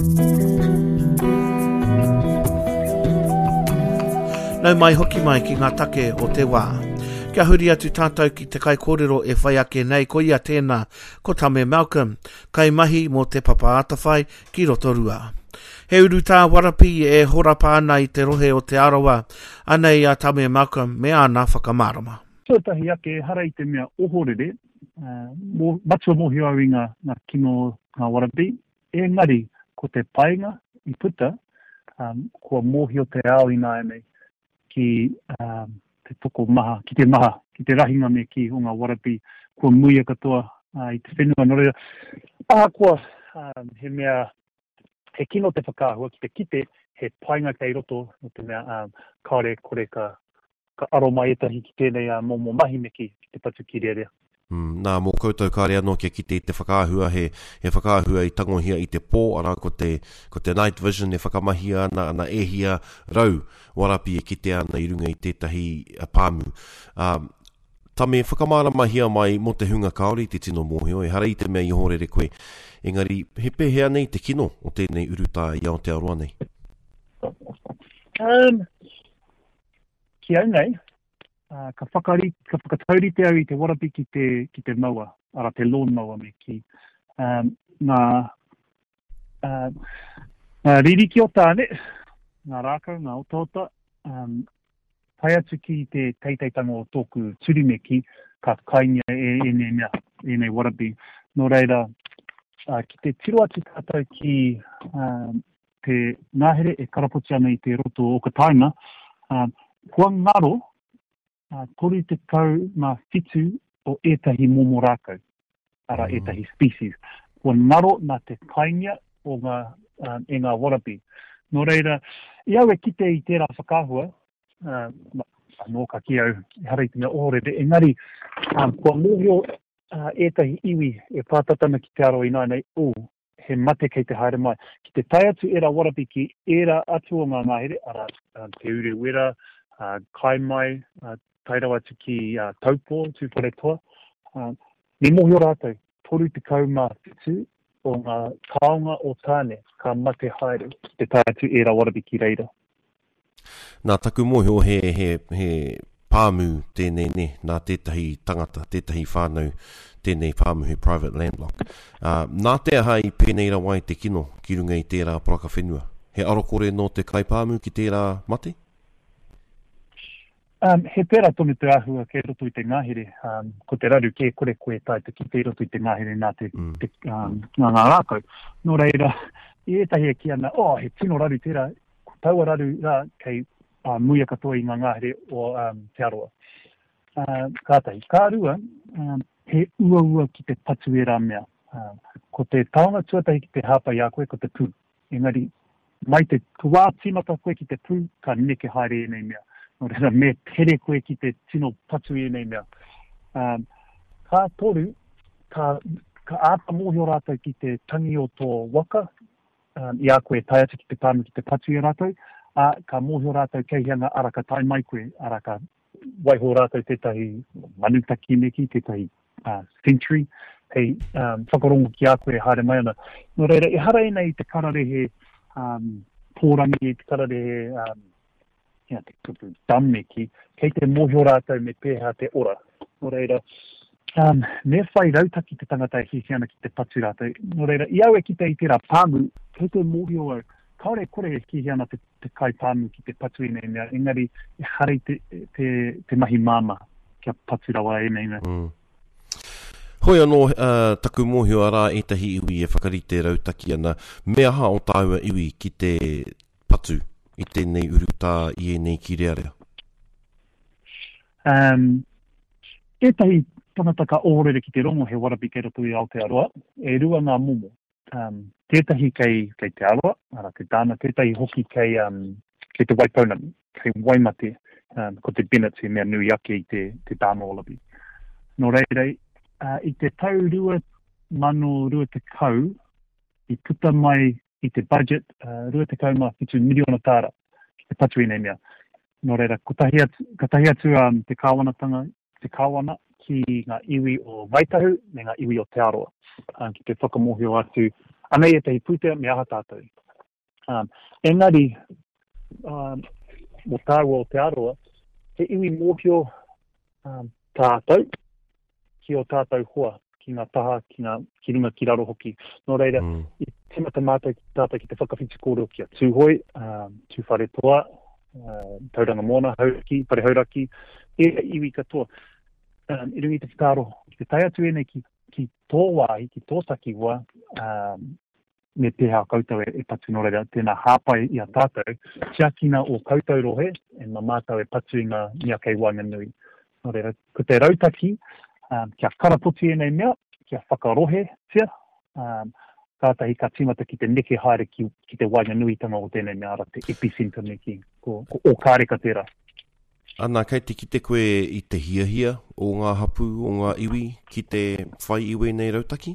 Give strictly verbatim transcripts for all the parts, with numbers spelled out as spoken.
Nau mai hoki mai ki ngā take o te wā. Kia huri atu tātou ki te kai kōrero e whai ake nei ko ia tēnā ko Tame Malcolm, kai mahi mō te papa atawhai ki Rotorua. He uru tā warapi e horapa ana i te rohe o te arawa, anei a Tame Malcolm me ana whakamārama. Tuatahi ake hara i te mea ohorere, uh, matua mohi au i ngā, ngā kino ngā warapi, e ngari ko te painga i puta, um, kua mohi o te ao i nā ene ki um, te toko maha, ki te maha, ki te rahinga me ki o ngā warapi, kua muia katoa uh, i te whenua norea. Aha kua um, he mea, he kino te whakahua ki te kite, he painga kei roto, no te mea um, kaore kore ka, ka aroma etahi ki tēnei uh, momo mahi me ki, ki te patu ki rea. Mm, nā, mō koutou kāre anō kia kite i te whakahua, he, he whakahua i tangohia i te pō, ara ko te, ko te night vision e whakamahia ana, ana e hia rau, warapi e kite ana i runga i tētahi uh, pāmu. Um, Tame, whakamārama hia mai mo te hunga kaori, te tino mōhio, e hara i te mea i horere koe. Engari, he pēhea nei te kino o tēnei uruta i Aotearoa nei? Um, ki au nei, uh, ka, whakari, ka whakataurite au i te warapi ki te, ki te maua, ara te lawn maua me ki. Um, ngā, uh, ngā ririki o tāne, ngā rākau, ngā otaota, um, pai atu ki te teiteitanga o tōku turi me ki, ka kaingia e, e nei mea, e nei warapi. Nō reira, uh, ki te tiro atu tātou ki um, te ngāhere e karapoti ana i te roto o ka tainga, uh, kua ngaro, uh, toru te kau mā whitu o etahi momo rākau, ara mm. etahi species. Kua ngaro nā te kaingia o ngā, uh, e ngā warapi. Nō reira, i au e kite i tērā whakahua, uh, anō ka ki au, hara i te mea ohorere, engari, um, kua mōhio uh, etahi iwi e pātatana ki te aro i nā nei, o, he mate kei te haere mai. Ki te tai atu era warapi ki era atu o ngā ngāhere, ara uh, te ure wera, uh, kai mai, uh, tairau atu ki uh, taupo, tūpare toa. Uh, ni mōhio rātou, toru te kaumā whitu o ngā taonga o tāne, ka mate haere, ki te tai atu era warapi ki reira. Nā taku mōhio he, he, he pāmu tēnei ne, nā tētahi tangata, tētahi whānau, tēnei pāmu he private landlock. Uh, nā te aha i pēnei rawai te kino ki runga i tērā poraka whenua. He arokore no te kai pāmu ki tērā mate? Um, he pērā tonu te ahua ke roto i te ngāhere, um, ko te raru ke kore koe tai te ki te roto i te ngāhere nā te, mm. te um, ngā ngā rākau. Nō reira, i etahi e ki ana, oh, he tino raru tērā, ko taua raru rā kei uh, muia katoa i ngā ngāhere o um, te aroa. Uh, kātai, kā rua, um, he ua ua ki te patu e rā mea. Uh, ko te taonga tuatahi ki te hāpai a koe, ko te pū. Engari, mai te tuā tīmata koe ki te pū, ka neke haere e nei mea. No reira, me tere koe ki te tino patu e nei mea. Um, ka toru, ka, ka āta mōhio rātou ki te tangi o tō waka, um, i a koe tai atu ki te pāmu ki te patu e rātou, a ka mōhio rātou kei hianga ara ka tai mai koe, ara ka waiho rātou tētahi manutaki neki, tētahi uh, century, hei um, whakarongo ki a koe haere mai ana. No reira, e hara e nei te kararehe um, pōrangi, te kararehe um, yeah, te kupu tamme ki, kei te mōhio rātou me pēha te ora. No reira, um, me whai rautaki te tangata e hisi ana ki te patu rātou. No reira, i au e ki te i tērā pāmu, kei te mōhio au, kaore kore e hisi ana te, te kai pāmu ki te patu e nei mea, engari e harei te, te, te mahi māma kia patu rawa e nei mea. Mm. Hoi anō, uh, taku mōhio arā etahi iwi e whakarite rautaki ana, mea ha o tāua iwi ki te patu i tēnei uruta i e nei ki rea rea? Um, etahi tangata ka ohorere ki te rongo he warapi kei roto i Aotearoa, e rua ngā momo. Um, tētahi kei, kei te aroa, ara te tāna, tētahi hoki kei, um, kei te waipaunani, kei waimate, um, ko te Bennett, he mea nui ake i te, te tāna olapi. No reirei, uh, i te tau rua mano rua te kau, i puta mai i te budget, uh, rua te kauma whitu miliona tāra, ki te patu i nei mea. Nō reira, ko tahi atu, ka tahi atu um, te kāwanatanga, te kāwana ki ngā iwi o Waitahu, me ngā iwi o Te Aroa. Uh, ki te whakamohio atu ana e te putea me aha tātou. Um, engari, um, mo tāua o te aroa, he iwi mōhio um, tātou, ki o tātou hoa, ki ngā taha, ki ngā ki runga ki raro hoki. Nō reira, mm. i te mata mātou tātou ki te whakawhiti kōrero ki a tūhoi, um, tūwhare toa, uh, tauranga mōna, hauraki, pare hauraki, e iwi katoa. Um, I rungi te whakaro, ki te tai atu ene ki, ki tō wai, ki tō taki wā, um, me te hao koutou e, e patu nō reira, tēnā hāpai i a tātou, tia kina o koutou rohe, e mā mātou e patu i ngā mea kei wanga nui. Nō reira, ko te rautaki, um, kia karapoti e nei mea, kia whakarohe tia, um, kātahi ka tīmata ki te neke haere ki, ki te wanga nui tanga o tēnei mea ara, te epicenter neki, ko, ko o kāreka tērā. Ana, kei te ki te koe i te hiahia o ngā hapu, o ngā iwi, ki te whai iwi nei rautaki?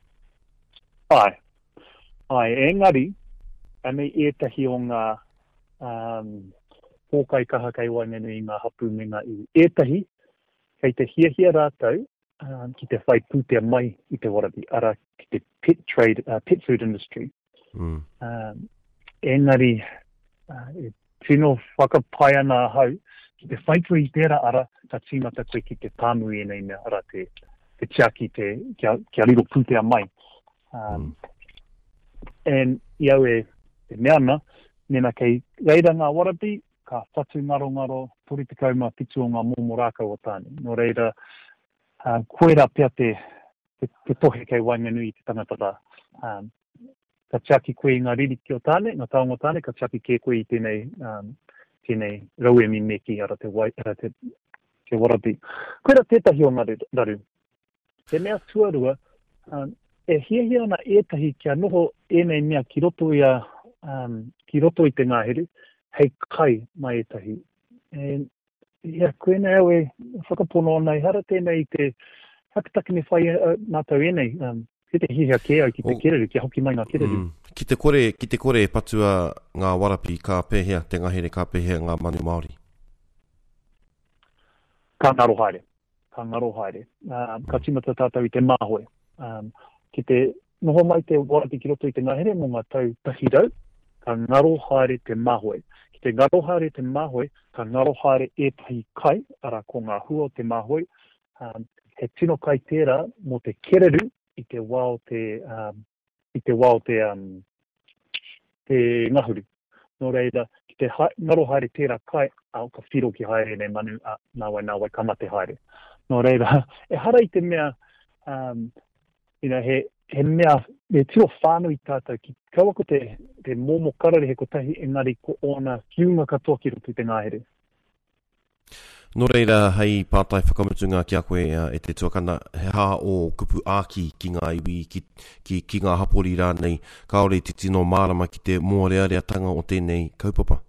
Ai. Ai, engari, anei etahi o ngā um, pōkai kaha kei wainganui i ngā hapu me ngā iwi. Etahi, kei te hiahia rātou, um, ki te whai pūtea mai i te warabi, ara ki te pet trade, uh, pet food industry. Mm. Um, engari, uh, e tino whakapai ana hau, ki te whaitui i tērā ara, ka tīmata koe ki te pāmui e nei mea ara te, te tia ki te, kia, kia riro pūtea mai. Um, mm. En iau e, e meana, nena kei reira ngā warabi, ka whatu ngaro ngaro, tori te kauma pitu o ngā mōmo rākau o tāne. Nō reira, uh, koera pia te, te, te tohe kei wainganui i te tangata. Um, ka tiaki koe i ngā riri ki o tāne, ngā taonga o tāne, ka tiaki ke koe i tēnei, um, tēnei rauemi meki ara te, wai, ara te, te warabi. Koera tētahi o ngā raru. Te mea tuarua, um, e hia hia ana etahi kia noho enei mea ki roto i, a, um, ki roto i te ngaheru, hei kai mai etahi. E ia koe nei au e whakapono nei, hara tēnei te hakataki me whai uh, nātau enei, um, ki te hia ke au ki te oh. kereru, ki hoki mai ngā kereru. Mm. Ki te kore, ki te kore patua ngā warapi ka pēhea, te ngahere ka pēhea ngā manu Māori? Ka ngaro haere, ka ngaro haere. Uh, ka tīmata tātou i te māhoe. Um, Ki te noho mai te warapi ki roto i te ngahere mō ngā tau tahirau, ka ngaro haere te mahoe. Ki te ngaro haere te mahoe, ka ngaro haere e tahi kai, ara ko ngā hua o te mahoe. Um, he tino kai tērā mō te kereru i te wao te, um, i te wao te, um, te ngahuru. Nō reira, ki te ha ngaro haere tērā kai, au ka whiro ki haere nei manu, a nāwai nāwai kamate haere. Nō reira, e hara i te mea, um, You know, he, he mea, me tiro whānui tātou ki kaua ko te, te mōmo karare he kotahi engari ko ona kiunga katoa ki roto i te ngāhere. Nō reira, hei pātai whakamutunga ki a koe uh, e te tuakana, he hā o kupu āki ki ngā iwi, ki, ki, ki ngā hapori rānei, kaore te tino mārama ki te mōreareatanga o tēnei kaupapa?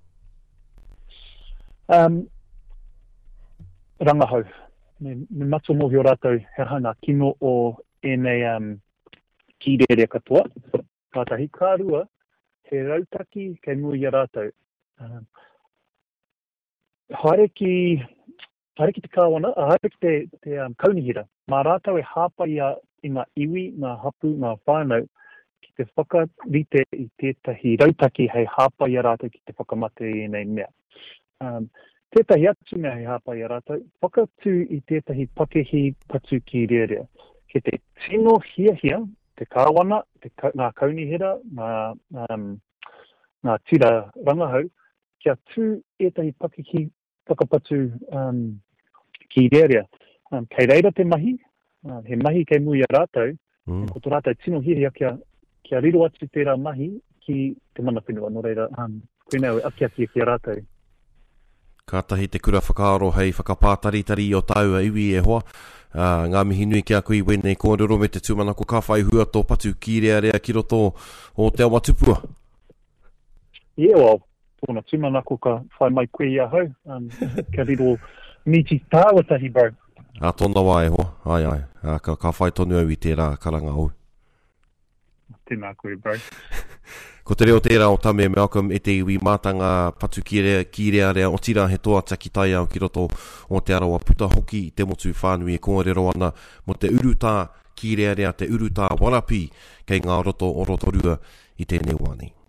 Um, rangahau. Me, me mato mōhio rātou he hana kino o enei um, ki rere katoa. Kātahi kārua, he rautaki kei mui a rātou. Um, haere ki, haere ki te kāwana, haere ki te, te um, kaunihira. Mā rātou e hāpai a i ngā iwi, ngā hapu, ngā whānau, ki te whakarite i tētahi rautaki hei hāpai a rātou ki te whakamate i nei mea. Um, tētahi atu mea hei hāpai a rātou, whakatu i tētahi pakehi patu ki rere. Ke te tino hia hia, te kāwana, te ka, ngā kaunihira, ngā, um, ngā tira rangahau, kia tū etahi pakihi whakapatu um, ki rearea. Um, kei reira te mahi, uh, he mahi kei mui a rātou, mm. ko tō rātou tino hia hia kia, kia riro atu tērā mahi ki te mana whenua, no reira, um, koe nea aki aki ki a rātou. Kātahi te kura whakaaro hei whakapātaritari o tau a iwi e hoa. Uh, ngā mihi nui kia koe wene kōrero me te tūmanako ka whai hua tō patu ki rea rea ki roto o te awa tupua. Yeah, well, tōna tūmanako ka whai mai koe ia hau. Um, kia riro miti tāwatahi, bro. A tōna wā e hoa, ai ai. Uh, ka, ka whai tonu au i tērā karanga au. Tēnā koe, bro. Ko te reo tērā o Tame Malcolm e te iwi mātanga patu ki rea, ki rea rea o tira he toa taki tai au ki roto o te arawa puta hoki i te motu whānui e kōrero ana mo te urutā ki rea rea te urutā warapi kei ngā roto o rotorua i tēnei wānei.